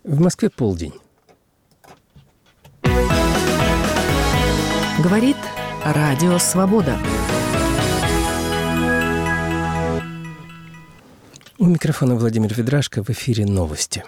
В Москве полдень. Говорит Радио Свобода. У микрофона Владимир Ведрашко. В эфире новости.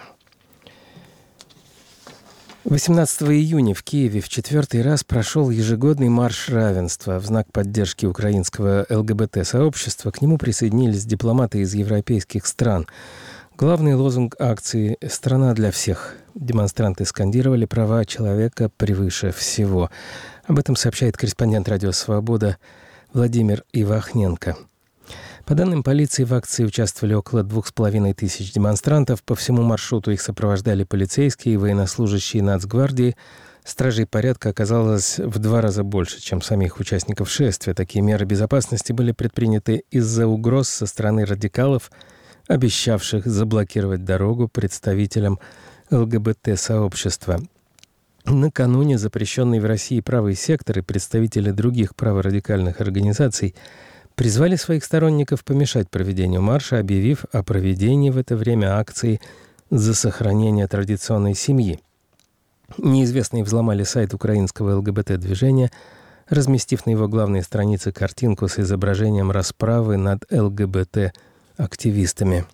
18 июня в Киеве в 4-й раз прошел ежегодный марш равенства в знак поддержки украинского ЛГБТ-сообщества. К нему присоединились дипломаты из европейских стран. Главный лозунг акции «Страна для всех». Демонстранты скандировали «Права человека превыше всего». Об этом сообщает корреспондент «Радио Свобода» Владимир Ивахненко. По данным полиции, в акции участвовали около 2500 демонстрантов. По всему маршруту их сопровождали полицейские и военнослужащие Нацгвардии. Стражей порядка оказалось в 2 раза больше, чем самих участников шествия. Такие меры безопасности были предприняты из-за угроз со стороны радикалов, обещавших заблокировать дорогу представителям ЛГБТ-сообщества. Накануне запрещенный в России правый сектор и представители других праворадикальных организаций призвали своих сторонников помешать проведению марша, объявив о проведении в это время акции за сохранение традиционной семьи. Неизвестные взломали сайт украинского ЛГБТ-движения, разместив на его главной странице картинку с изображением расправы над ЛГБТ-активистами.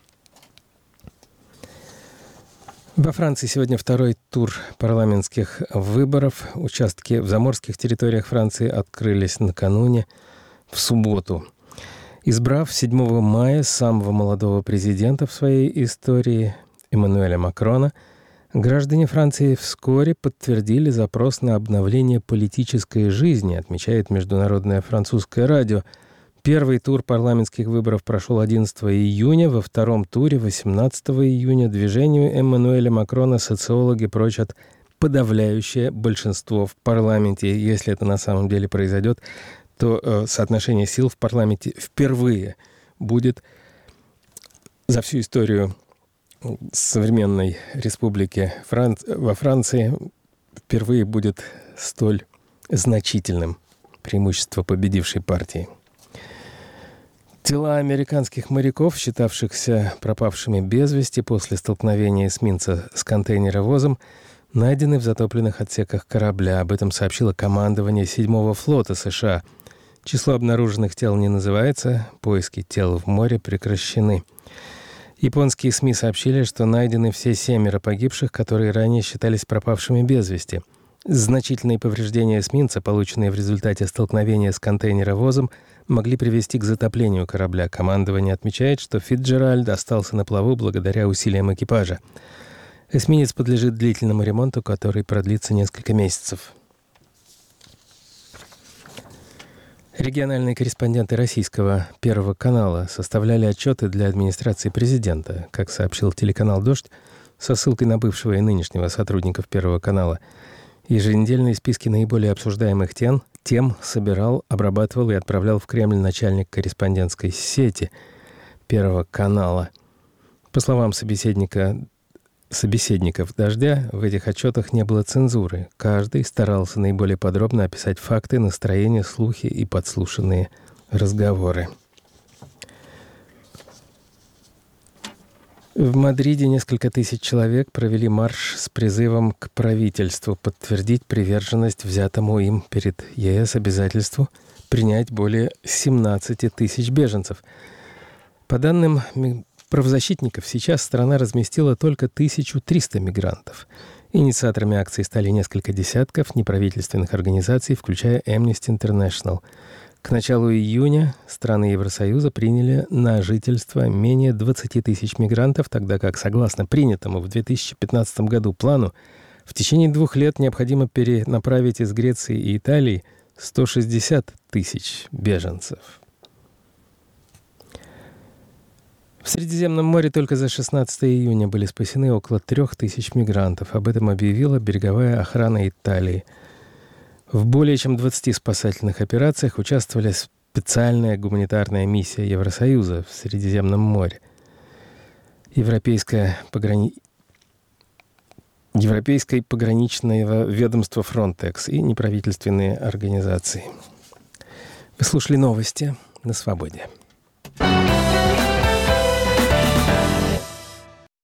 Во Франции сегодня 2-й тур парламентских выборов. Участки в заморских территориях Франции открылись накануне, в субботу. Избрав 7 мая самого молодого президента в своей истории Эммануэля Макрона, граждане Франции вскоре подтвердили запрос на обновление политической жизни, отмечает Международное французское радио. Первый тур парламентских выборов прошел 11 июня, во втором туре 18 июня движению Эммануэля Макрона социологи прочат подавляющее большинство в парламенте. Если это на самом деле произойдет, то соотношение сил в парламенте впервые будет за всю историю современной республики во Франции впервые будет столь значительным преимущество победившей партии. Тела американских моряков, считавшихся пропавшими без вести после столкновения эсминца с контейнеровозом, найдены в затопленных отсеках корабля. Об этом сообщило командование 7-го флота США. Число обнаруженных тел не называется, поиски тел в море прекращены. Японские СМИ сообщили, что найдены все 7 погибших, которые ранее считались пропавшими без вести. Значительные повреждения эсминца, полученные в результате столкновения с контейнеровозом, могли привести к затоплению корабля. Командование отмечает, что Фицджеральд остался на плаву благодаря усилиям экипажа. Эсминец подлежит длительному ремонту, который продлится несколько месяцев. Региональные корреспонденты российского Первого канала составляли отчеты для администрации президента, как сообщил телеканал «Дождь» со ссылкой на бывшего и нынешнего сотрудников Первого канала. Еженедельные списки наиболее обсуждаемых тем собирал, обрабатывал и отправлял в Кремль начальник корреспондентской сети Первого канала. По словам собеседников «Дождя», в этих отчетах не было цензуры. Каждый старался наиболее подробно описать факты, настроения, слухи и подслушанные разговоры. В Мадриде несколько тысяч человек провели марш с призывом к правительству подтвердить приверженность взятому им перед ЕС обязательству принять более 17 тысяч беженцев. По данным правозащитников, сейчас страна разместила только 1300 мигрантов. Инициаторами акции стали несколько десятков неправительственных организаций, включая Amnesty International. К началу июня страны Евросоюза приняли на жительство менее 20 тысяч мигрантов, тогда как, согласно принятому в 2015 году плану, в течение 2 лет необходимо перенаправить из Греции и Италии 160 тысяч беженцев. В Средиземном море только за 16 июня были спасены около 3000 мигрантов. Об этом объявила береговая охрана Италии. В более чем 20 спасательных операциях участвовали специальная гуманитарная миссия Евросоюза в Средиземном море, Европейское пограничное ведомство Frontex и неправительственные организации. Вы слушали новости на Свободе.